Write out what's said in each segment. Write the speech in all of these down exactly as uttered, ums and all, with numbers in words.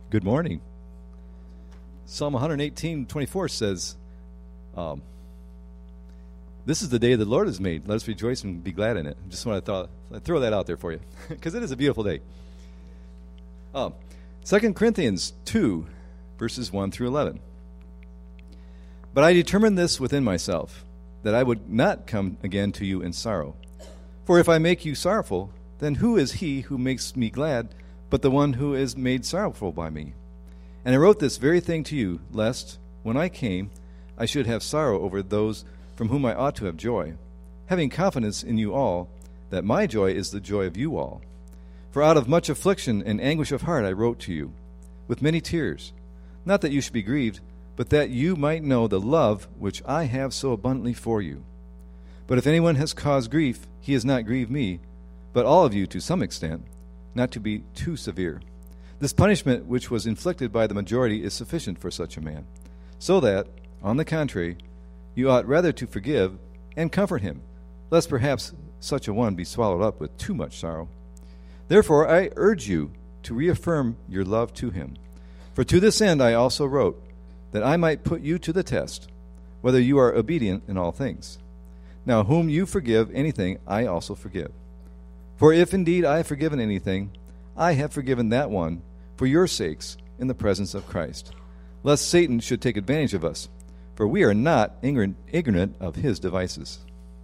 Good morning. Psalm one eighteen twenty-four says, um, this is the day the Lord has made. Let us rejoice and be glad in it. Just want to th- throw that out there for you, because it is a beautiful day. Um, Second Corinthians two, verses one through eleven. But I determined this within myself, that I would not come again to you in sorrow. For if I make you sorrowful, then who is he who makes me glad but the one who is made sorrowful by me? And I wrote this very thing to you, lest, when I came, I should have sorrow over those from whom I ought to have joy, having confidence in you all, that my joy is the joy of you all. For out of much affliction and anguish of heart I wrote to you, with many tears, not that you should be grieved, but that you might know the love which I have so abundantly for you. But if anyone has caused grief, he has not grieved me, but all of you to some extent, not to be too severe. This punishment which was inflicted by the majority is sufficient for such a man, so that, on the contrary, you ought rather to forgive and comfort him, lest perhaps such a one be swallowed up with too much sorrow. Therefore I urge you to reaffirm your love to him. For to this end I also wrote, that I might put you to the test, whether you are obedient in all things. Now whom you forgive anything, I also forgive. For if indeed I have forgiven anything, I have forgiven that one for your sakes in the presence of Christ, lest Satan should take advantage of us, for we are not ignorant of his devices.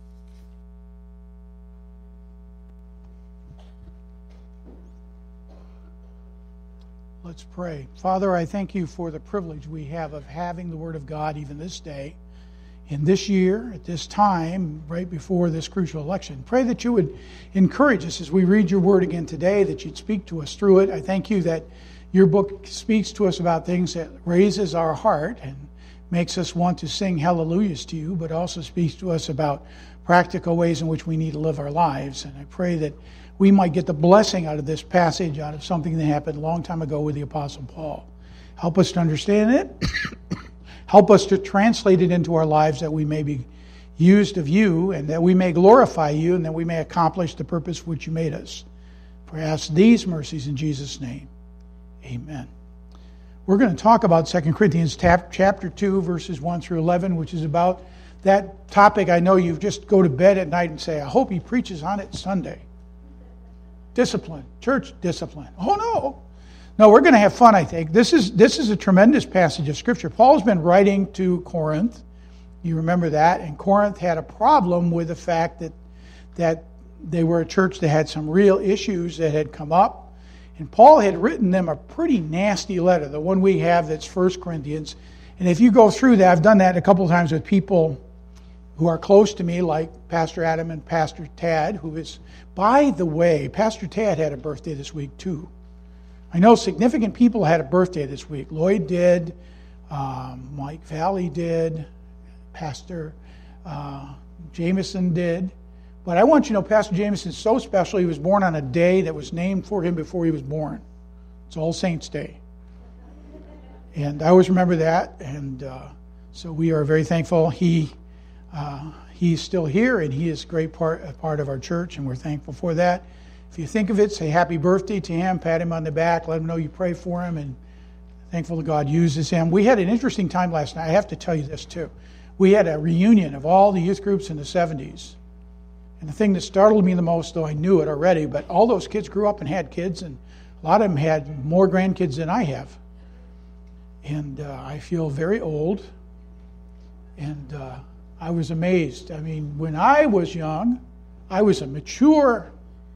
Let's pray. Father, I thank you for the privilege we have of having the Word of God even this day, in this year, at this time, right before this crucial election. Pray that you would encourage us as we read your Word again today, that you'd speak to us through it. I thank you that your book speaks to us about things that raises our heart and makes us want to sing hallelujahs to you, but also speaks to us about practical ways in which we need to live our lives. And I pray that we might get the blessing out of this passage, out of something that happened a long time ago with the Apostle Paul. Help us to understand it. Help us to translate it into our lives, that we may be used of you, and that we may glorify you, and that we may accomplish the purpose for which you made us. For I ask these mercies in Jesus' name. Amen. We're going to talk about Second Corinthians chapter two, verses one through eleven, which is about that topic. I know you just go to bed at night and say, I hope he preaches on it Sunday. Discipline, church discipline. Oh no. No, we're going to have fun, I think. This is this is a tremendous passage of Scripture. Paul's been writing to Corinth. You remember that. And Corinth had a problem with the fact that that they were a church that had some real issues that had come up. And Paul had written them a pretty nasty letter, the one we have that's First Corinthians. And if you go through that, I've done that a couple of times with people who are close to me, like Pastor Adam and Pastor Tad, who is, by the way, Pastor Tad had a birthday this week too. I know significant people had a birthday this week. Lloyd did, um, Mike Valley did, Pastor uh, Jameson did. But I want you to know Pastor Jameson is so special. He was born on a day that was named for him before he was born. It's All Saints Day. And I always remember that. And uh, so we are very thankful. He uh, he's still here, and he is a great part, a part of our church, and we're thankful for that. If you think of it, say happy birthday to him, pat him on the back, let him know you pray for him, and thankful that God uses him. We had an interesting time last night. I have to tell you this too. We had a reunion of all the youth groups in the seventies. And the thing that startled me the most, though I knew it already, but all those kids grew up and had kids, and a lot of them had more grandkids than I have. And uh, I feel very old, and uh, I was amazed. I mean, when I was young, I was a mature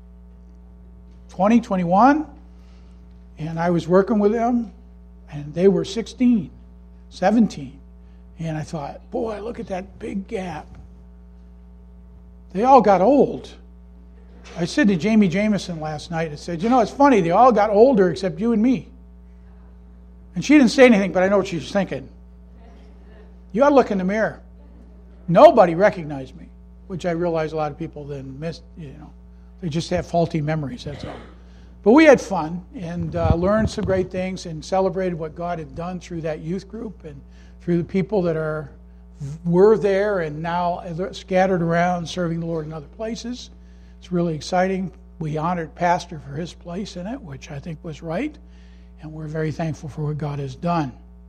twenty, twenty-one, and I was working with them, and they were sixteen, seventeen. And I thought, boy, look at that big gap. They all got old. I said to Jamie Jameson last night, I said, you know, it's funny, they all got older except you and me. And she didn't say anything, but I know what she was thinking. You ought to look in the mirror. Nobody recognized me, which I realize a lot of people then missed, you know. They just have faulty memories, that's all. But we had fun and uh, learned some great things and celebrated what God had done through that youth group and through the people that are were there and now scattered around serving the Lord in other places. It's really exciting. We honored Pastor for his place in it, which I think was right. And we're very thankful for what God has done.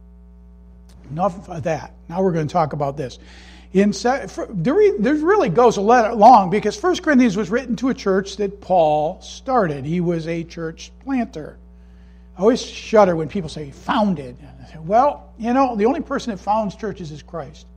Enough of that. Now we're going to talk about this. In, there really goes a lot long because First Corinthians was written to a church that Paul started. He was a church planter. I always shudder when people say founded. I say, well, you know, the only person that founds churches is Christ.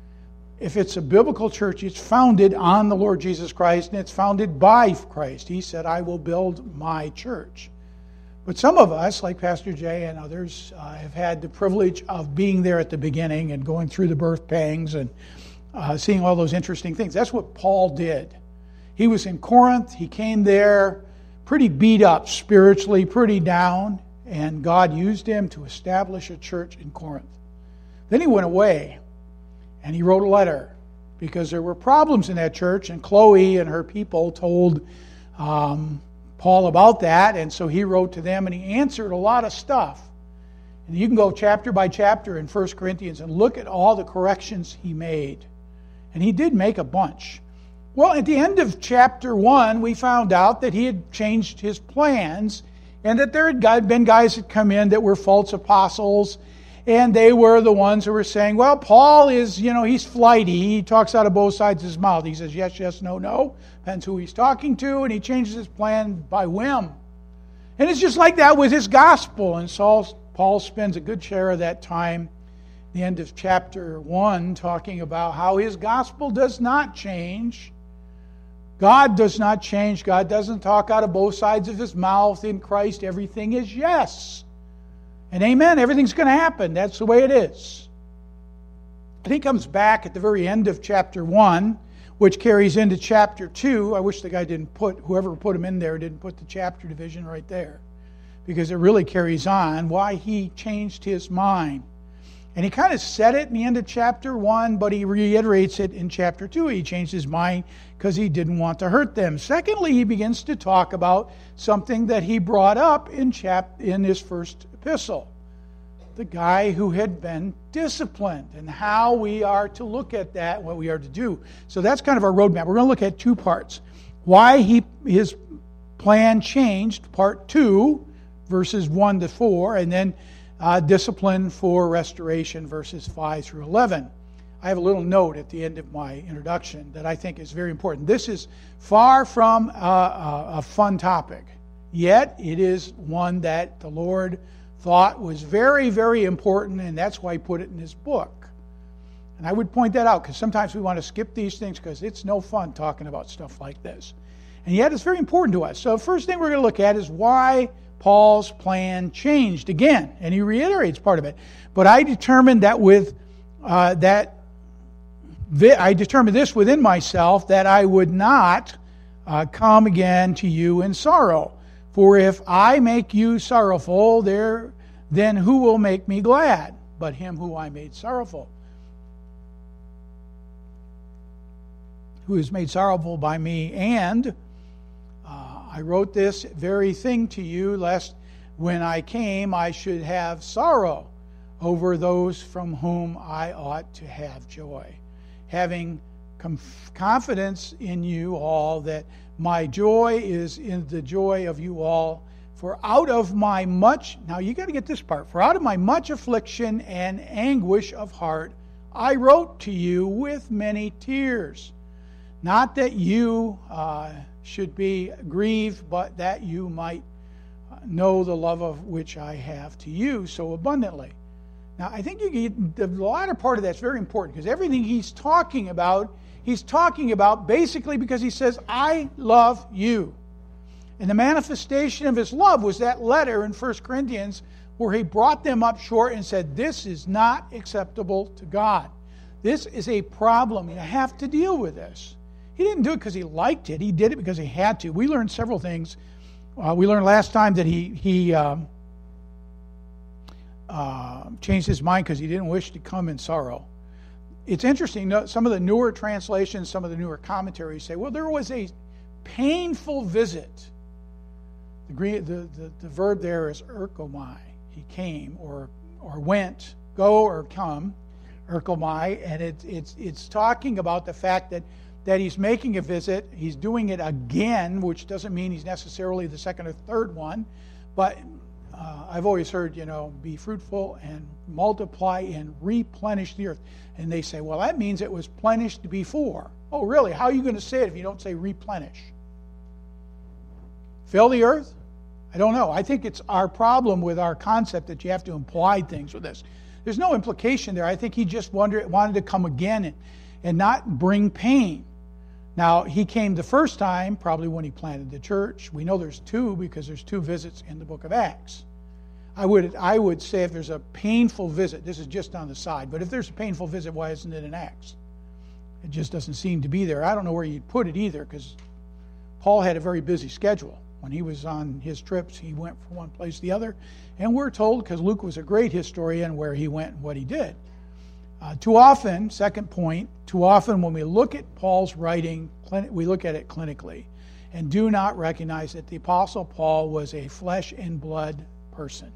If it's a biblical church, it's founded on the Lord Jesus Christ and it's founded by Christ. He said, I will build my church. But some of us, like Pastor Jay and others, uh, have had the privilege of being there at the beginning and going through the birth pangs and uh, seeing all those interesting things. That's what Paul did. He was in Corinth. He came there pretty beat up spiritually, pretty down, and God used him to establish a church in Corinth. Then he went away, and he wrote a letter because there were problems in that church, and Chloe and her people told um, Paul about that, and so he wrote to them, and he answered a lot of stuff. And you can go chapter by chapter in First Corinthians and look at all the corrections he made. And he did make a bunch. Well, at the end of chapter one, we found out that he had changed his plans and that there had been guys that come in that were false apostles, and they were the ones who were saying, well, Paul is, you know, he's flighty. He talks out of both sides of his mouth. He says yes, yes, no, no. Depends who he's talking to, and he changes his plan by whim. And it's just like that with his gospel. And Saul, Paul spends a good share of that time, the end of chapter one, talking about how his gospel does not change. God does not change. God doesn't talk out of both sides of his mouth. In Christ, everything is yes. And amen, everything's going to happen. That's the way it is. And he comes back at the very end of chapter one, which carries into chapter two. I wish the guy didn't put, whoever put him in there didn't put the chapter division right there, because it really carries on why he changed his mind. And he kind of said it in the end of chapter one, but he reiterates it in chapter two. He changed his mind because he didn't want to hurt them. Secondly, he begins to talk about something that he brought up in chap in his first epistle. The guy who had been disciplined and how we are to look at that, what we are to do. So that's kind of our roadmap. We're going to look at two parts. Why he his plan changed, part two, verses one to four, and then Uh, discipline for restoration, verses five through eleven. I have a little note at the end of my introduction that I think is very important. This is far from a, a, a fun topic, yet it is one that the Lord thought was very, very important, and that's why he put it in his book. And I would point that out, because sometimes we want to skip these things because it's no fun talking about stuff like this. And yet it's very important to us. So the first thing we're going to look at is why Paul's plan changed again, and he reiterates part of it. But I determined that with uh, that th- I determined this within myself, that I would not uh, come again to you in sorrow. For if I make you sorrowful, there then who will make me glad? But him who I made sorrowful. Who is made sorrowful by me, and I wrote this very thing to you, lest when I came I should have sorrow over those from whom I ought to have joy, having confidence in you all that my joy is in the joy of you all. For out of my much, now you got to get this part, for out of my much affliction and anguish of heart, I wrote to you with many tears, not that you uh, should be grieved, but that you might know the love of which I have to you so abundantly. Now, I think you get, the latter part of that's very important, because everything he's talking about, he's talking about basically because he says, I love you. And the manifestation of his love was that letter in First Corinthians where he brought them up short and said, this is not acceptable to God. This is a problem. You have to deal with this. He didn't do it because he liked it. He did it because he had to. We learned several things. Uh, we learned last time that he he um, uh, changed his mind because he didn't wish to come in sorrow. It's interesting. Some of the newer translations, some of the newer commentaries say, well, there was a painful visit. The the, the, the verb there is erkomai. He came or or went, go or come, erkomai, and it, it's it's talking about the fact that that he's making a visit. He's doing it again, which doesn't mean he's necessarily the second or third one, but uh, I've always heard, you know, be fruitful and multiply and replenish the earth. And they say, well, that means it was replenished before. Oh, really? How are you going to say it if you don't say replenish? Fill the earth? I don't know. I think it's our problem with our concept that you have to imply things with this. There's no implication there. I think he just wondered, wanted to come again and, and not bring pain. Now, he came the first time, probably when he planted the church. We know there's two because there's two visits in the book of Acts. I would I would say if there's a painful visit, this is just on the side, but if there's a painful visit, why isn't it in Acts? It just doesn't seem to be there. I don't know where you'd put it either, because Paul had a very busy schedule. When he was on his trips, he went from one place to the other. And we're told, because Luke was a great historian, where he went and what he did. Uh, too often, second point, too often when we look at Paul's writing, we look at it clinically and do not recognize that the Apostle Paul was a flesh and blood person.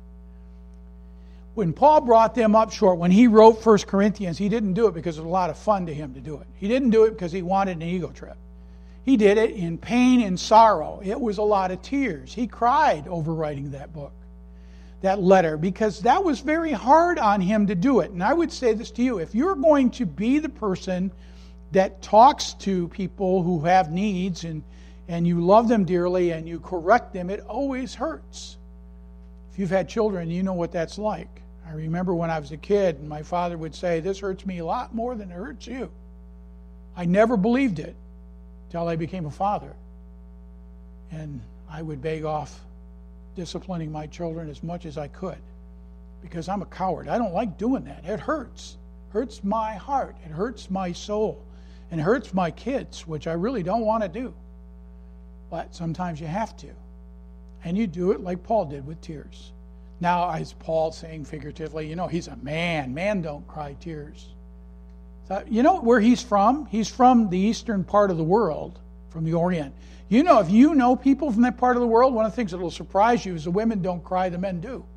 When Paul brought them up short, when he wrote First Corinthians, he didn't do it because it was a lot of fun to him to do it. He didn't do it because he wanted an ego trip. He did it in pain and sorrow. It was a lot of tears. He cried over writing that book, that letter, because that was very hard on him to do it. And I would say this to you. If you're going to be the person that talks to people who have needs and, and you love them dearly and you correct them, it always hurts. If you've had children, you know what that's like. I remember when I was a kid, and my father would say, this hurts me a lot more than it hurts you. I never believed it until I became a father. And I would beg off disciplining my children as much as I could because I'm a coward. I don't like doing that. It hurts. It hurts my heart. It hurts my soul. And it hurts my kids, which I really don't want to do. But sometimes you have to. And you do it like Paul did with tears. Now, is Paul saying figuratively, you know, he's a man. Man don't cry tears. So, you know where he's from? He's from the eastern part of the world, from the Orient. You know, if you know people from that part of the world, one of the things that will surprise you is the women don't cry, the men do.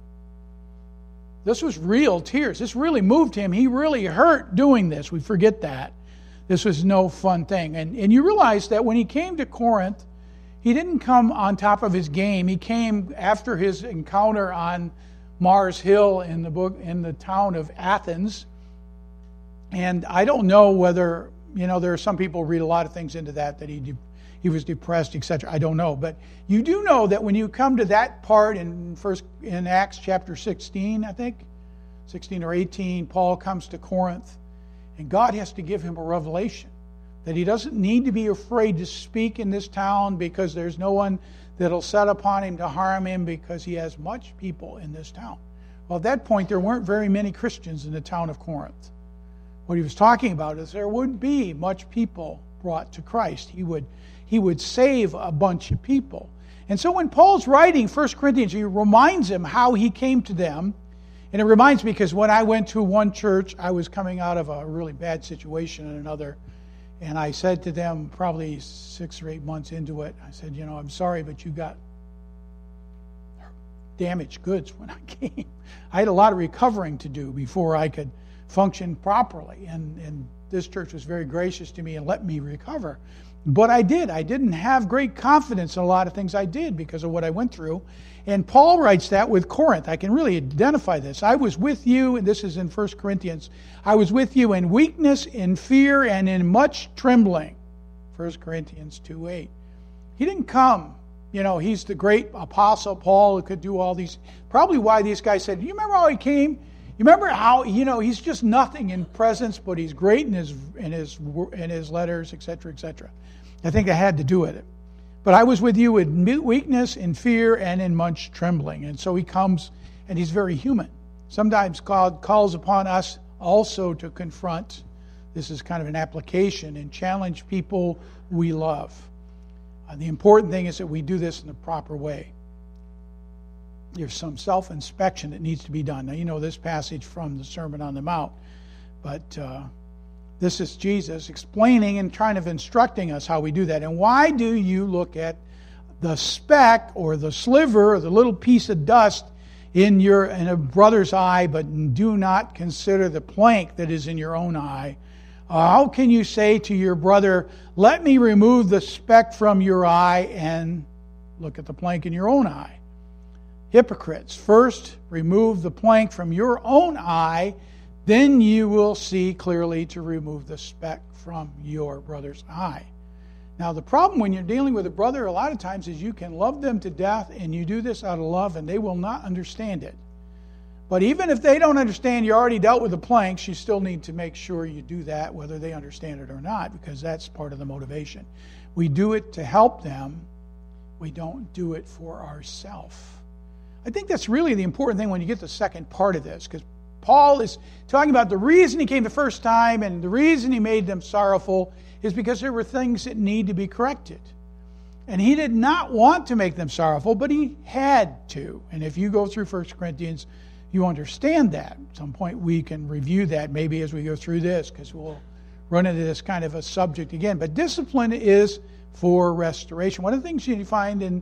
This was real tears. This really moved him. He really hurt doing this. We forget that. This was no fun thing. And, and you realize that when he came to Corinth, he didn't come on top of his game. He came after his encounter on Mars Hill in the book in the town of Athens. And I don't know whether, you know, there are some people read a lot of things into that, that he de- he was depressed, et cetera. I don't know. But you do know that when you come to that part in first in Acts chapter sixteen, I think, sixteen or eighteen, Paul comes to Corinth, and God has to give him a revelation that he doesn't need to be afraid to speak in this town because there's no one that'll set upon him to harm him because he has much people in this town. Well, at that point, there weren't very many Christians in the town of Corinth. What he was talking about is there would be much people brought to Christ. He would, he would save a bunch of people. And so when Paul's writing First Corinthians, he reminds them how he came to them. And it reminds me because when I went to one church, I was coming out of a really bad situation in another. And I said to them probably six or eight months into it, I said, you know, I'm sorry, but you got damaged goods when I came. I had a lot of recovering to do before I could function properly. And, and this church was very gracious to me and let me recover. But I did. I didn't have great confidence in a lot of things I did because of what I went through. And Paul writes that with Corinth. I can really identify this. I was with you, and this is in First Corinthians, I was with you in weakness, in fear, and in much trembling. First Corinthians two eight. He didn't come, you know, he's the great apostle Paul who could do all these. Probably why these guys said, you remember how he came? You remember how, you know, he's just nothing in presence, but he's great in his in his in his letters, et cetera, et cetera. I think I had to do with it. But I was with you in weakness, in fear, and in much trembling. And so he comes, and he's very human. Sometimes God calls upon us also to confront. This is kind of an application and challenge people we love. Uh, the important thing is that we do this in the proper way. There's some self-inspection that needs to be done. Now, you know this passage from the Sermon on the Mount, but uh, this is Jesus explaining and trying to instructing us how we do that. And why do you look at the speck or the sliver or the little piece of dust in your in a brother's eye, but do not consider the plank that is in your own eye? Uh, how can you say to your brother, let me remove the speck from your eye and look at the plank in your own eye? Hypocrites, first remove the plank from your own eye, then you will see clearly to remove the speck from your brother's eye. Now, the problem when you're dealing with a brother a lot of times is you can love them to death, and you do this out of love, and they will not understand it. But even if they don't understand you already dealt with the planks, you still need to make sure you do that, whether they understand it or not, because that's part of the motivation. We do it to help them. We don't do it for ourselves. I think that's really the important thing when you get the second part of this, because Paul is talking about the reason he came the first time and the reason he made them sorrowful is because there were things that need to be corrected. And he did not want to make them sorrowful, but he had to. And if you go through First Corinthians, you understand that. At some point we can review that maybe as we go through this, because we'll run into this kind of a subject again. But discipline is for restoration. One of the things you find in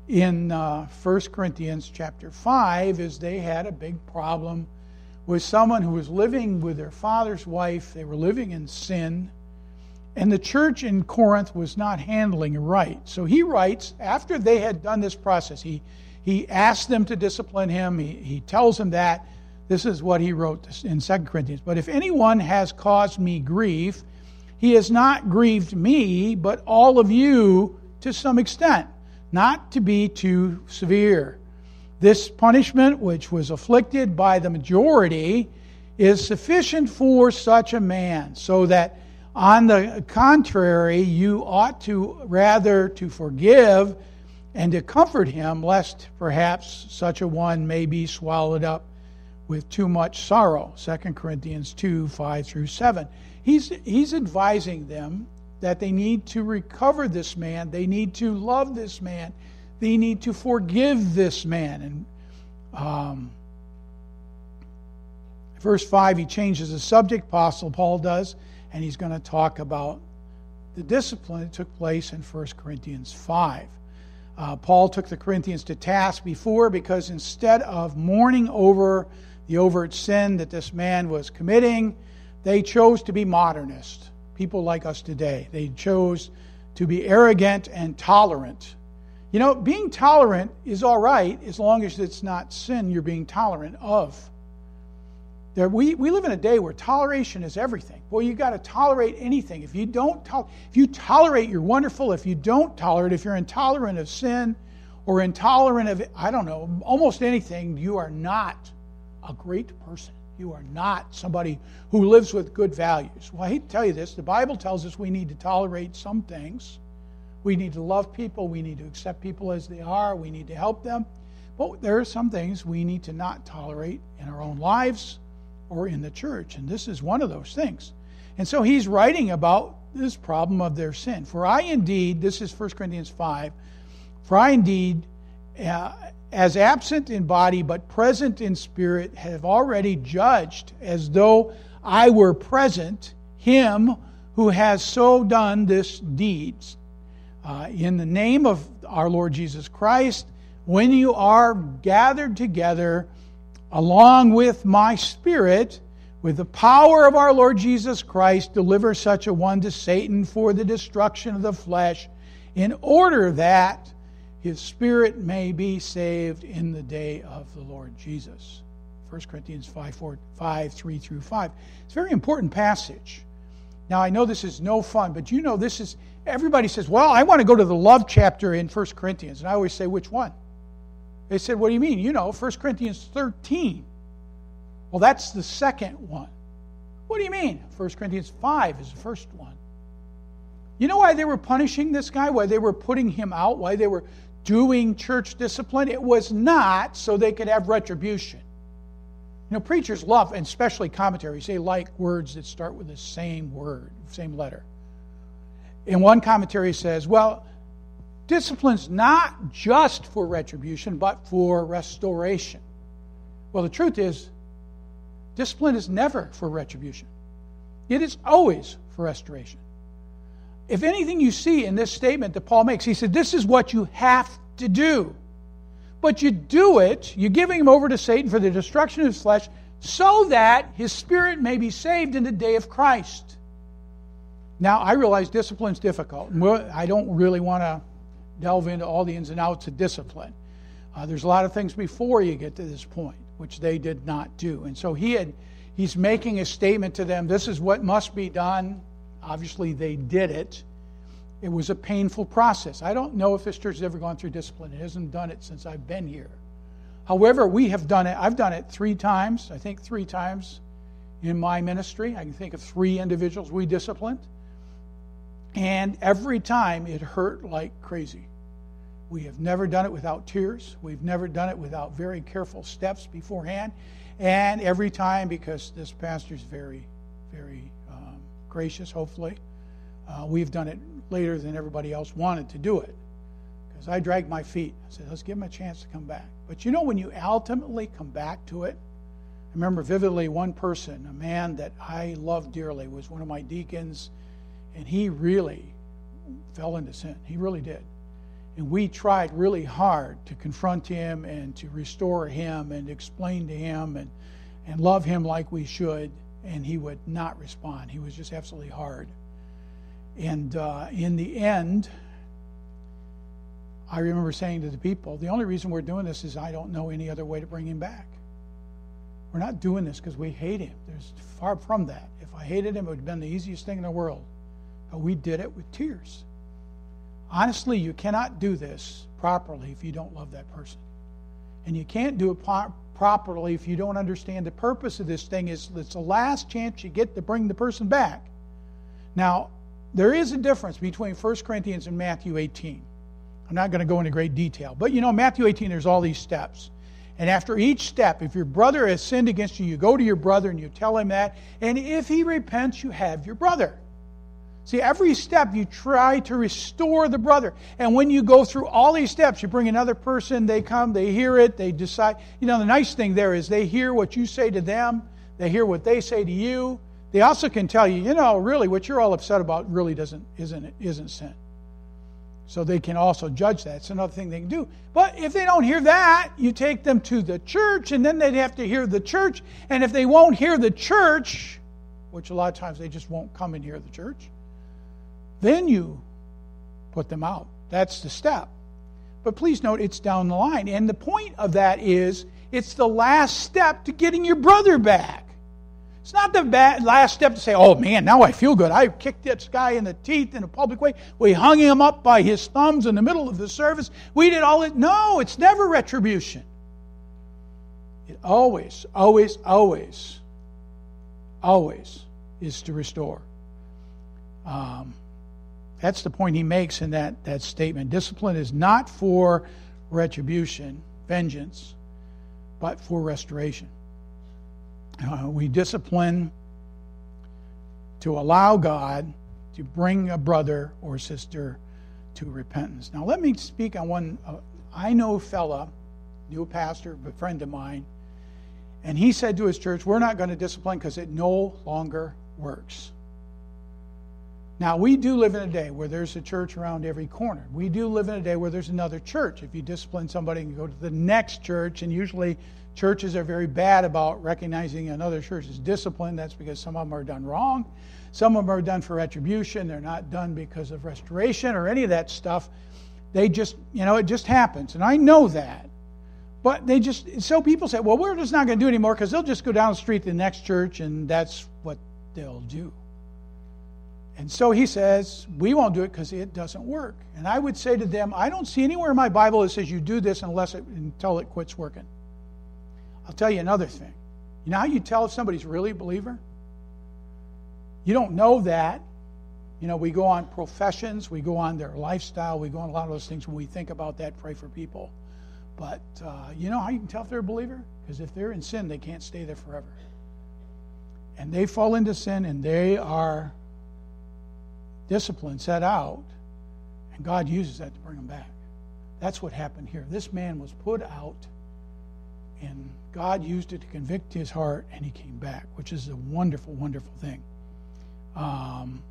in uh, First Corinthians chapter five is they had a big problem with someone who was living with their father's wife. They were living in sin, and the church in Corinth was not handling it right. So he writes, after they had done this process, he he asked them to discipline him. He, he tells them that. This is what he wrote in Second Corinthians. But if anyone has caused me grief, he has not grieved me, but all of you to some extent, not to be too severe. This punishment, which was afflicted by the majority, is sufficient for such a man, so that on the contrary, you ought to rather to forgive and to comfort him, lest perhaps such a one may be swallowed up with too much sorrow. Second Corinthians two, five through seven. He's, he's advising them that they need to recover this man, they need to love this man, they need to forgive this man. And um, verse five, he changes the subject, Apostle Paul does, and he's going to talk about the discipline that took place in First Corinthians five. Uh, Paul took the Corinthians to task before because instead of mourning over the overt sin that this man was committing, they chose to be modernist. People like us today. They chose to be arrogant and tolerant. You know, being tolerant is all right as long as it's not sin you're being tolerant of. There, we, we live in a day where toleration is everything. Boy, you got to tolerate anything. If you don't, to- if you tolerate, you're wonderful. If you don't tolerate, if you're intolerant of sin or intolerant of, I don't know, almost anything, you are not a great person. You are not somebody who lives with good values. Well, I hate to tell you this. The Bible tells us we need to tolerate some things. We need to love people. We need to accept people as they are. We need to help them. But there are some things we need to not tolerate in our own lives or in the church. And this is one of those things. And so he's writing about this problem of their sin. For I indeed, this is First Corinthians five, for I indeed, uh, as absent in body but present in spirit, have already judged as though I were present him who has so done this deeds. Uh, in the name of our Lord Jesus Christ, when you are gathered together along with my spirit, with the power of our Lord Jesus Christ, deliver such a one to Satan for the destruction of the flesh, in order that his spirit may be saved in the day of the Lord Jesus. First Corinthians five, four, five, three through five. It's a very important passage. Now, I know this is no fun, but you know this is, everybody says, well, I want to go to the love chapter in First Corinthians. And I always say, which one? They said, what do you mean? You know, First Corinthians thirteen. Well, that's the second one. What do you mean? First Corinthians five is the first one. You know why they were punishing this guy? Why they were putting him out? Why they were doing church discipline? It was not so they could have retribution. You know, preachers love, and especially commentaries, they like words that start with the same word, same letter. And one commentary says, well, discipline's not just for retribution, but for restoration. Well, the truth is, discipline is never for retribution. It is always for restoration. If anything you see in this statement that Paul makes, he said, this is what you have to do. But you do it, you're giving him over to Satan for the destruction of his flesh, so that his spirit may be saved in the day of Christ. Now, I realize discipline's difficult. I don't really want to delve into all the ins and outs of discipline. Uh, there's a lot of things before you get to this point, which they did not do. And so he had, he's making a statement to them, this is what must be done. Obviously, they did it. It was a painful process. I don't know if this church has ever gone through discipline. It hasn't done it since I've been here. However, we have done it. I've done it three times, I think three times in my ministry. I can think of three individuals we disciplined. And every time it hurt like crazy. We have never done it without tears. We've never done it without very careful steps beforehand. And every time, because this pastor's very, very um, gracious, hopefully, uh, we've done it later than everybody else wanted to do it. Because I dragged my feet. I said, let's give him a chance to come back. But you know, when you ultimately come back to it, I remember vividly one person, a man that I loved dearly, was one of my deacons, and he really fell into sin. He really did. And we tried really hard to confront him and to restore him and explain to him and, and love him like we should, and he would not respond. He was just absolutely hard. And uh, in the end, I remember saying to the people, the only reason we're doing this is I don't know any other way to bring him back. We're not doing this because we hate him. There's far from that. If I hated him, it would have been the easiest thing in the world. But we did it with tears. Honestly, you cannot do this properly if you don't love that person. And you can't do it pro- properly if you don't understand the purpose of this thing is it's the last chance you get to bring the person back. Now, there is a difference between First Corinthians and Matthew eighteen. I'm not going to go into great detail. But you know, Matthew eighteen, there's all these steps. And after each step, if your brother has sinned against you, you go to your brother and you tell him that. And if he repents, you have your brother. See, every step you try to restore the brother. And when you go through all these steps, you bring another person, they come, they hear it, they decide. You know, the nice thing there is they hear what you say to them. They hear what they say to you. They also can tell you, you know, really what you're all upset about really doesn't isn't isn't sin. So they can also judge that. It's another thing they can do. But if they don't hear that, you take them to the church, and then they'd have to hear the church. And if they won't hear the church, which a lot of times they just won't come and hear the church, then you put them out. That's the step. But please note, it's down the line. And the point of that is, it's the last step to getting your brother back. It's not the last step to say, oh man, now I feel good. I kicked this guy in the teeth in a public way. We hung him up by his thumbs in the middle of the service. We did all it. No, it's never retribution. It always, always, always, always is to restore. Um, That's the point he makes in that, that statement. Discipline is not for retribution, vengeance, but for restoration. Uh, we discipline to allow God to bring a brother or sister to repentance. Now let me speak on one. Uh, I know a fella, new pastor, a friend of mine, and he said to his church, we're not going to discipline because it no longer works. Now, we do live in a day where there's a church around every corner. We do live in a day where there's another church. If you discipline somebody, you can go to the next church, and usually churches are very bad about recognizing another church's discipline. That's because some of them are done wrong. Some of them are done for retribution. They're not done because of restoration or any of that stuff. They just, you know, it just happens. And I know that. But they just, so people say, well, we're just not going to do it anymore because they'll just go down the street to the next church, and that's what they'll do. And so he says, we won't do it because it doesn't work. And I would say to them, I don't see anywhere in my Bible that says you do this unless it, until it quits working. I'll tell you another thing. You know how you tell if somebody's really a believer? You don't know that. You know, we go on professions, we go on their lifestyle, we go on a lot of those things. When we think about that, pray for people. But uh, you know how you can tell if they're a believer? Because if they're in sin, they can't stay there forever. And they fall into sin, and they are discipline set out, and God uses that to bring them back. That's what happened here. This man was put out, and God used it to convict his heart, and he came back, which is a wonderful, wonderful thing. Um,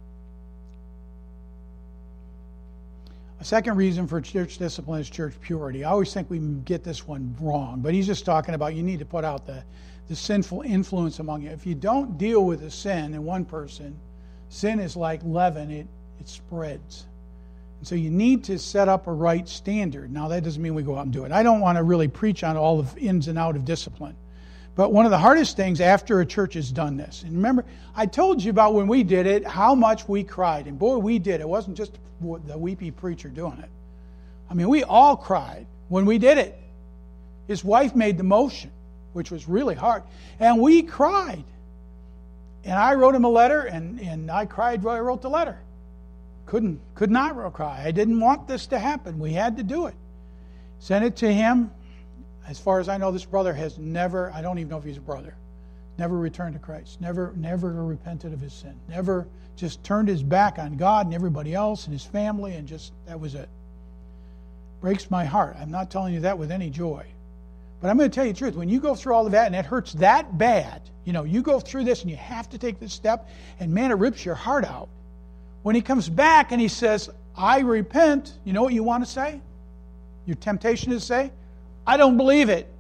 a second reason for church discipline is church purity. I always think we get this one wrong, but he's just talking about you need to put out the, the sinful influence among you. If you don't deal with the sin in one person, sin is like leaven, it, it spreads. So you need to set up a right standard. Now, that doesn't mean we go out and do it. I don't want to really preach on all the ins and outs of discipline. But one of the hardest things after a church has done this, and remember, I told you about when we did it, how much we cried. And boy, we did. It wasn't just the weepy preacher doing it. I mean, we all cried when we did it. His wife made the motion, which was really hard. And we cried. And I wrote him a letter, and, and I cried while I wrote the letter. Couldn't, could not cry. I didn't want this to happen. We had to do it. Sent it to him. As far as I know, this brother has never, I don't even know if he's a brother, never returned to Christ, never, never repented of his sin, never just turned his back on God and everybody else and his family, and just, that was it. Breaks my heart. I'm not telling you that with any joy. But I'm going to tell you the truth. When you go through all of that and it hurts that bad, you know, you go through this and you have to take this step, and man, it rips your heart out. When he comes back and he says, I repent, you know what you want to say? Your temptation is to say, I don't believe it.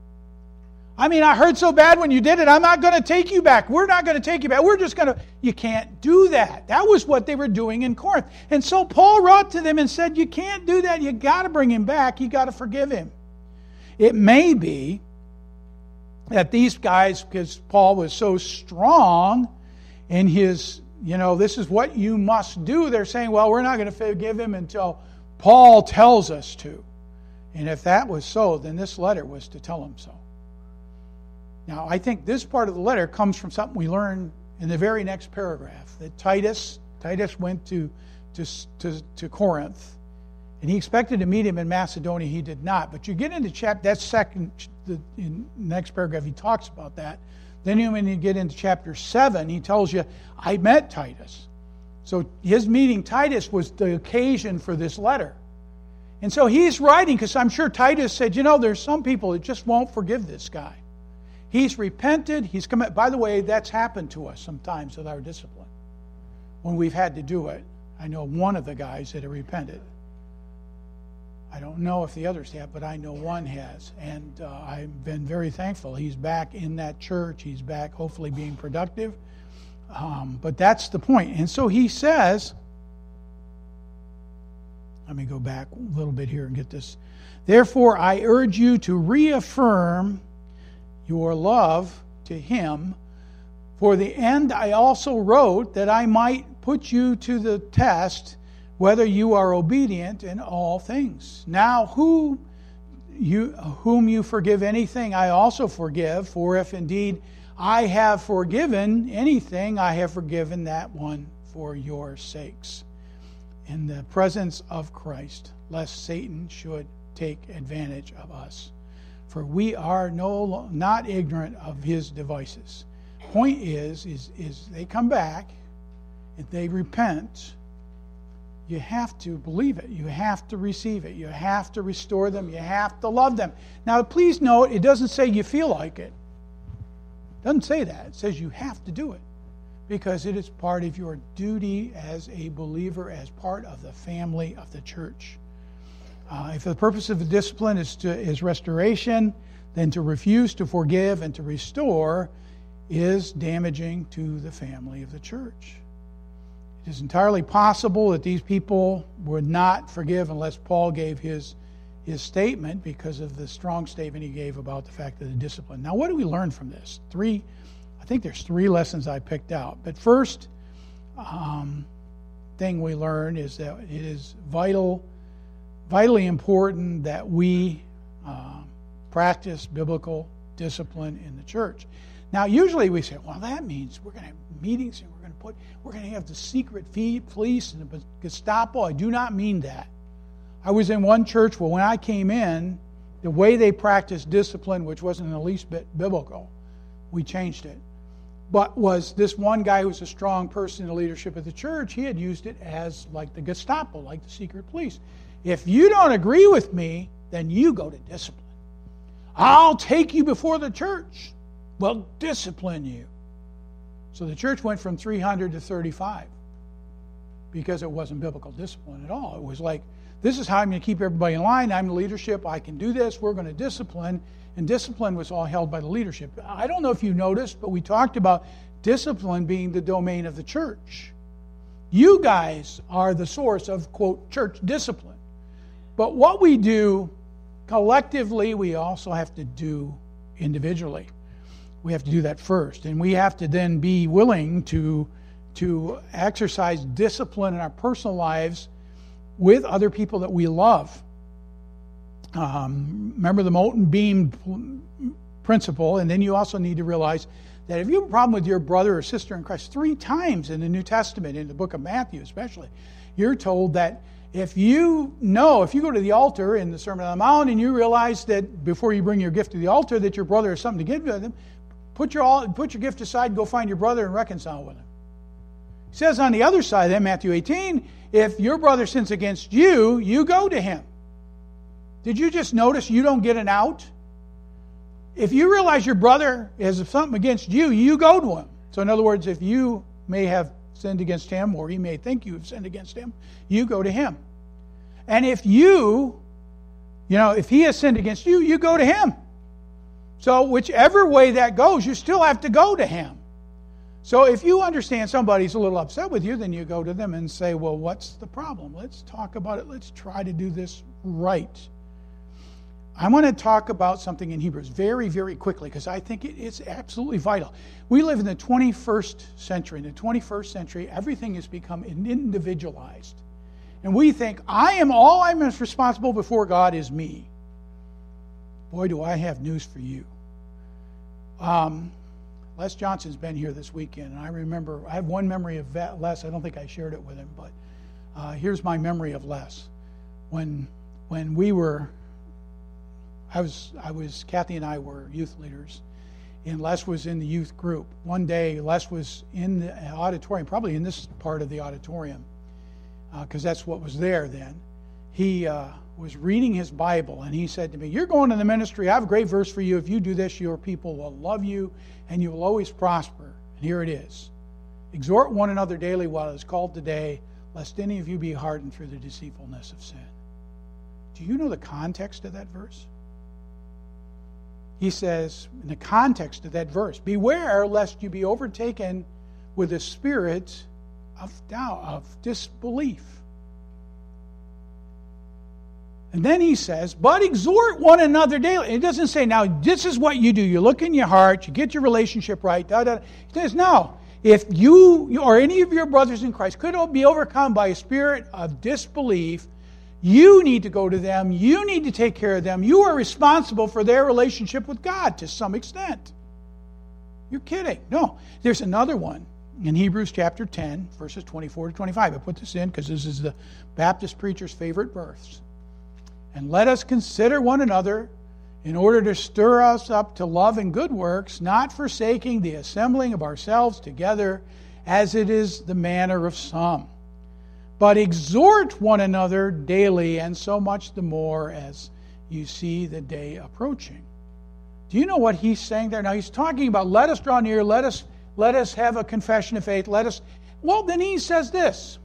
I mean, I hurt so bad when you did it, I'm not going to take you back. We're not going to take you back. We're just going to... You can't do that. That was what they were doing in Corinth. And so Paul wrote to them and said, you can't do that. You got to bring him back. You got to forgive him. It may be that these guys, because Paul was so strong in his, you know, this is what you must do, they're saying, well, we're not going to forgive him until Paul tells us to. And if that was so, then this letter was to tell him so. Now, I think this part of the letter comes from something we learn in the very next paragraph, that Titus, Titus went to, to, to, to Corinth, and he expected to meet him in Macedonia. He did not. But you get into chapter, that second, the in next paragraph, he talks about that. Then when you get into chapter seven, he tells you, I met Titus. So his meeting Titus was the occasion for this letter. And so he's writing, because I'm sure Titus said, you know, there's some people that just won't forgive this guy. He's repented. He's come. By the way, that's happened to us sometimes with our discipline. When we've had to do it. I know one of the guys that have repented. I don't know if the others have, but I know one has. And uh, I've been very thankful. He's back in that church. He's back hopefully being productive. Um, but that's the point. And so he says... Let me go back a little bit here and get this. Therefore, I urge you to reaffirm your love to him. For the end I also wrote, that I might put you to the test, whether you are obedient in all things. Now, who you, whom you forgive anything, I also forgive. For if indeed I have forgiven anything, I have forgiven that one for your sakes, in the presence of Christ, lest Satan should take advantage of us. For we are no not ignorant of his devices. Point is, is, is they come back, if they repent, you have to believe it. You have to receive it. You have to restore them. You have to love them. Now, please note, it doesn't say you feel like it. It doesn't say that. It says you have to do it, because it is part of your duty as a believer, as part of the family of the church. Uh, if the purpose of the discipline is to is restoration, then to refuse to forgive and to restore is damaging to the family of the church. It is entirely possible that these people would not forgive unless Paul gave his, his statement, because of the strong statement he gave about the fact of the discipline. Now, what do we learn from this? Three I think there's three lessons I picked out. But first um, thing we learn is that it is vital, vitally important that we uh, practice biblical discipline in the church. Now, usually we say, well, that means we're going to have meetings and we're going to put, we're going to have the secret police and the Gestapo. I do not mean that. I was in one church where when I came in, the way they practiced discipline, which wasn't in the least bit biblical, we changed it. But was this one guy who was a strong person in the leadership of the church, he had used it as like the Gestapo, like the secret police. If you don't agree with me, then you go to discipline. I'll take you before the church. Well, discipline you. So the church went from three hundred to thirty-five because it wasn't biblical discipline at all. It was like, this is how I'm going to keep everybody in line. I'm the leadership. I can do this. We're going to discipline. And discipline was all held by the leadership. I don't know if you noticed, but we talked about discipline being the domain of the church. You guys are the source of, quote, church discipline. But what we do collectively, we also have to do individually. We have to do that first. And we have to then be willing to, to exercise discipline in our personal lives with other people that we love. Um, remember the molten beam principle, and then you also need to realize that if you have a problem with your brother or sister in Christ, three times in the New Testament, in the book of Matthew especially, you're told that if you know, if you go to the altar in the Sermon on the Mount and you realize that before you bring your gift to the altar that your brother has something to give to them, put your put your gift aside and go find your brother and reconcile with him. He says on the other side, then Matthew eighteen, if your brother sins against you, you go to him. Did you just notice you don't get an out? If you realize your brother has something against you, you go to him. So in other words, if you may have sinned against him, or he may think you have sinned against him, you go to him. And if you, you know, if he has sinned against you, you go to him. So whichever way that goes, you still have to go to him. So if you understand somebody's a little upset with you, then you go to them and say, well, what's the problem? Let's talk about it. Let's try to do this right. I want to talk about something in Hebrews very, very quickly because I think it is absolutely vital. We live in the twenty-first century. In the twenty-first century, everything has become individualized. And we think, I am all I'm responsible before God is me. Boy, do I have news for you. Um, Les Johnson's been here this weekend, and I remember, I have one memory of Les. I don't think I shared it with him, but uh, here's my memory of Les. When, when we were... I was, I was, Kathy and I were youth leaders, and Les was in the youth group. One day, Les was in the auditorium, probably in this part of the auditorium, because uh, that's what was there then. He uh, was reading his Bible, and he said to me, you're going to the ministry. I have a great verse for you. If you do this, your people will love you, and you will always prosper. And here it is. Exhort one another daily while it is called today, lest any of you be hardened through the deceitfulness of sin. Do you know the context of that verse? He says, in the context of that verse, beware lest you be overtaken with a spirit of doubt, of disbelief. And then he says, but exhort one another daily. It doesn't say, now, this is what you do. You look in your heart, you get your relationship right. Da, da. He says, no, if you or any of your brothers in Christ could be overcome by a spirit of disbelief, you need to go to them. You need to take care of them. You are responsible for their relationship with God to some extent. You're kidding. No. There's another one in Hebrews chapter ten, verses twenty-four to twenty-five. I put this in because this is the Baptist preacher's favorite verse. And let us consider one another in order to stir us up to love and good works, not forsaking the assembling of ourselves together as it is the manner of some. But exhort one another daily, and so much the more as you see the day approaching. Do you know what he's saying there? Now he's talking about let us draw near, let us let us have a confession of faith, let us. Well, then he says this.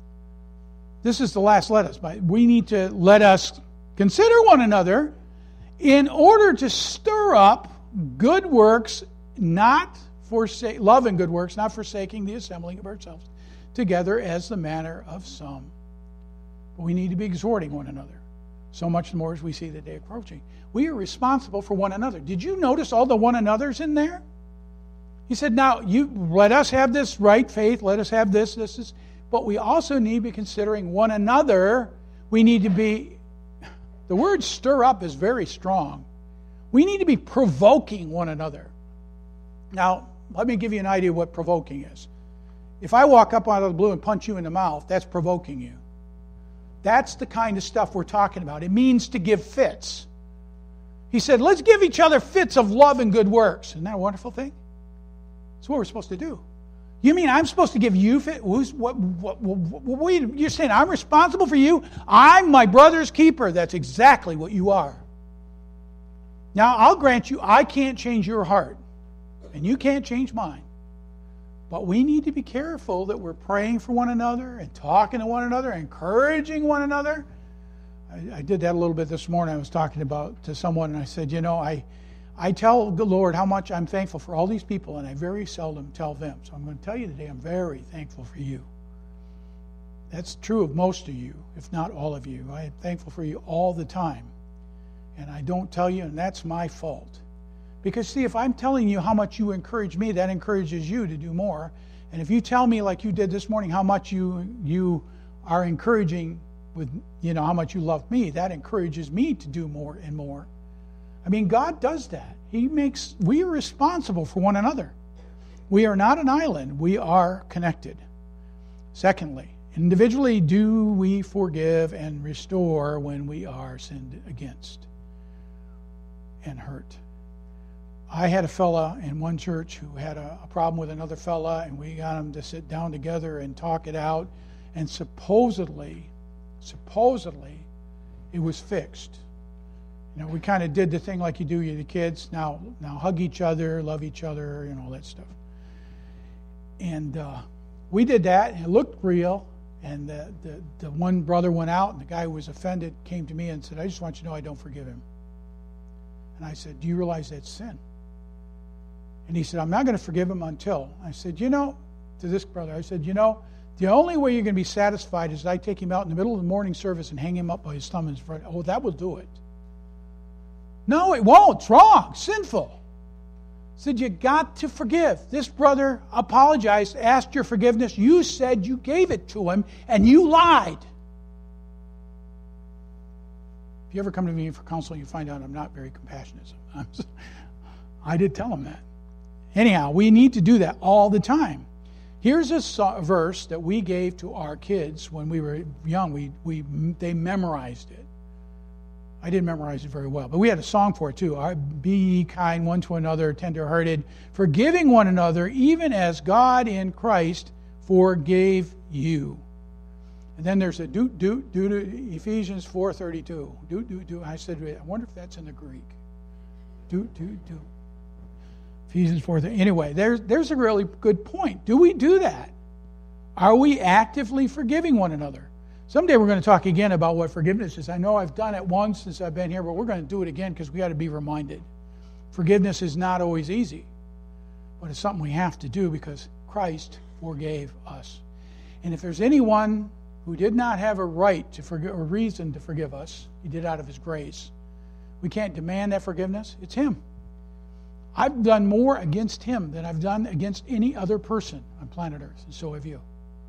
This is the last let us. But we need to let us consider one another in order to stir up good works, not forsake love and good works, not forsaking the assembling of ourselves together as the manner of some. But we need to be exhorting one another, so much more as we see the day approaching. We are responsible for one another. Did you notice all the one another's in there? He said, now, you let us have this right faith, let us have this, this is, but we also need to be considering one another. We need to be, the word stir up is very strong. We need to be provoking one another. Now, let me give you an idea of what provoking is. If I walk up out of the blue and punch you in the mouth, that's provoking you. That's the kind of stuff we're talking about. It means to give fits. He said, let's give each other fits of love and good works. Isn't that a wonderful thing? That's what we're supposed to do. You mean I'm supposed to give you fit? Who's, what, what, what, what, you're saying I'm responsible for you? I'm my brother's keeper. That's exactly what you are. Now, I'll grant you, I can't change your heart, and you can't change mine. But we need to be careful that we're praying for one another and talking to one another, encouraging one another. I, I did that a little bit this morning. I was talking about to someone, and I said, you know, I, I tell the Lord how much I'm thankful for all these people, and I very seldom tell them. So I'm going to tell you today I'm very thankful for you. That's true of most of you, if not all of you. I am thankful for you all the time. And I don't tell you, and that's my fault. Because, see, if I'm telling you how much you encourage me, that encourages you to do more. And if you tell me, like you did this morning, how much you you are encouraging with, you know, how much you love me, that encourages me to do more and more. I mean, God does that. He makes, we are responsible for one another. We are not an island. We are connected. Secondly, individually do we forgive and restore when we are sinned against and hurt. I had a fella in one church who had a, a problem with another fella, and we got him to sit down together and talk it out, and supposedly, supposedly, it was fixed. You know, we kind of did the thing like you do with the kids. Now, now hug each other, love each other, and all that stuff. And uh, we did that, and it looked real. And the, the, the one brother went out, and the guy who was offended came to me and said, I just want you to know I don't forgive him. And I said, do you realize that's sin? And he said, I'm not going to forgive him until. I said, you know, to this brother, I said, you know, the only way you're going to be satisfied is I take him out in the middle of the morning service and hang him up by his thumb in front. Oh, that will do it. No, it won't. It's wrong. Sinful. I said, you got to forgive. This brother apologized, asked your forgiveness. You said you gave it to him, and you lied. If you ever come to me for counseling, you find out I'm not very compassionate. I'm, I did tell him that. Anyhow, we need to do that all the time. Here's a so- verse that we gave to our kids when we were young. We we they memorized it. I didn't memorize it very well, but we had a song for it too. Be ye kind one to another, tender-hearted, forgiving one another, even as God in Christ forgave you. And then there's a do do do do Ephesians four thirty-two. Do do do. I said, I wonder if that's in the Greek. Do do do. Ephesians four. Anyway, there's there's a really good point. Do we do that? Are we actively forgiving one another? Someday we're going to talk again about what forgiveness is. I know I've done it once since I've been here, but we're going to do it again because we got to be reminded. Forgiveness is not always easy, but it's something we have to do because Christ forgave us. And if there's anyone who did not have a right to forgive, or reason to forgive us, he did out of his grace. We can't demand that forgiveness. It's him. I've done more against him than I've done against any other person on planet Earth, and so have you.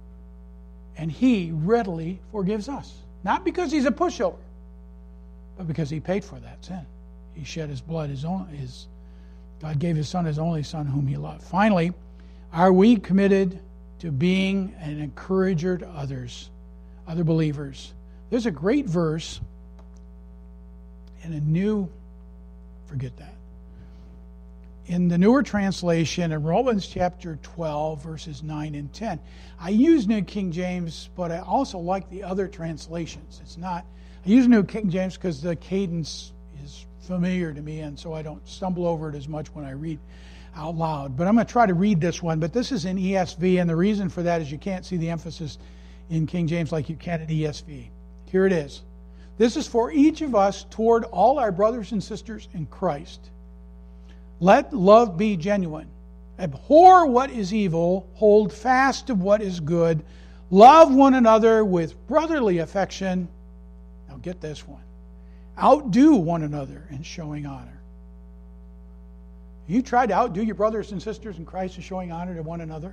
And he readily forgives us. Not because he's a pushover, but because he paid for that sin. He shed his blood, his own, his God gave his son, his only son, whom he loved. Finally, are we committed to being an encourager to others, other believers? There's a great verse in a new, forget that. In the newer translation, in Romans chapter twelve, verses nine and ten. I use New King James, but I also like the other translations. It's not, I use New King James because the cadence is familiar to me, and so I don't stumble over it as much when I read out loud. But I'm going to try to read this one, but this is in E S V, and the reason for that is you can't see the emphasis in King James like you can in E S V. Here it is. This is for each of us toward all our brothers and sisters in Christ. Let love be genuine. Abhor what is evil. Hold fast to what is good. Love one another with brotherly affection. Now get this one. Outdo one another in showing honor. You try to outdo your brothers and sisters in Christ in showing honor to one another?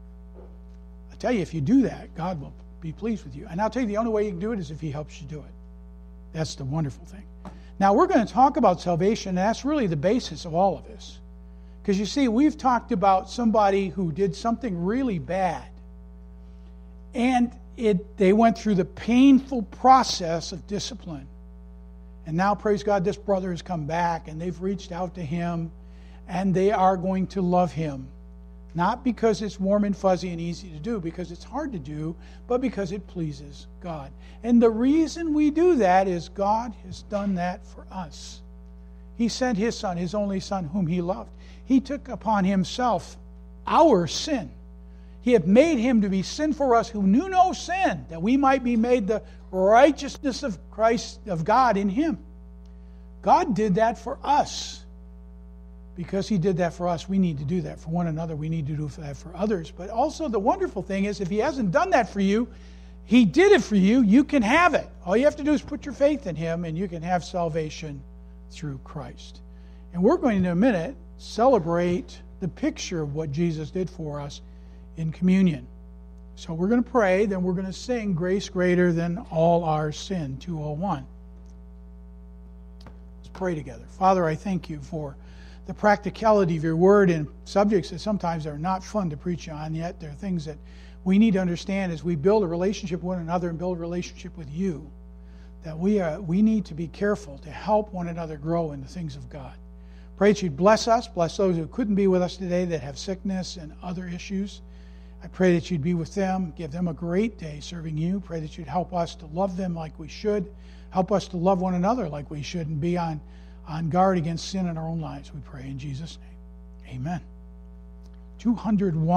I tell you, if you do that, God will be pleased with you. And I'll tell you, the only way you can do it is if he helps you do it. That's the wonderful thing. Now, we're going to talk about salvation, and that's really the basis of all of this. Because you see, we've talked about somebody who did something really bad. And it they went through the painful process of discipline. And now, praise God, this brother has come back, and they've reached out to him, and they are going to love him. Not because it's warm and fuzzy and easy to do, because it's hard to do, but because it pleases God. And the reason we do that is God has done that for us. He sent his son, his only son, whom he loved. He took upon himself our sin. He had made him to be sin for us who knew no sin, that we might be made the righteousness of Christ, of God in him. God did that for us. Because he did that for us, we need to do that for one another. We need to do that for others. But also the wonderful thing is, if he hasn't done that for you, He did it for you. You can have it. All you have to do is put your faith in Him, and you can have salvation through Christ. And we're going to, in a minute, celebrate the picture of what Jesus did for us in communion. So we're going to pray, then we're going to sing Grace Greater Than All Our Sin, two oh one. Let's pray together. Father, I thank you for the practicality of your word and subjects that sometimes are not fun to preach on, yet they're things that we need to understand as we build a relationship with one another and build a relationship with you, that we are we need to be careful to help one another grow in the things of God. Pray that you'd bless us, bless those who couldn't be with us today that have sickness and other issues. I pray that you'd be with them, give them a great day serving you. Pray that you'd help us to love them like we should, help us to love one another like we should, and be on, on guard against sin in our own lives, we pray in Jesus' name. Amen. two hundred one.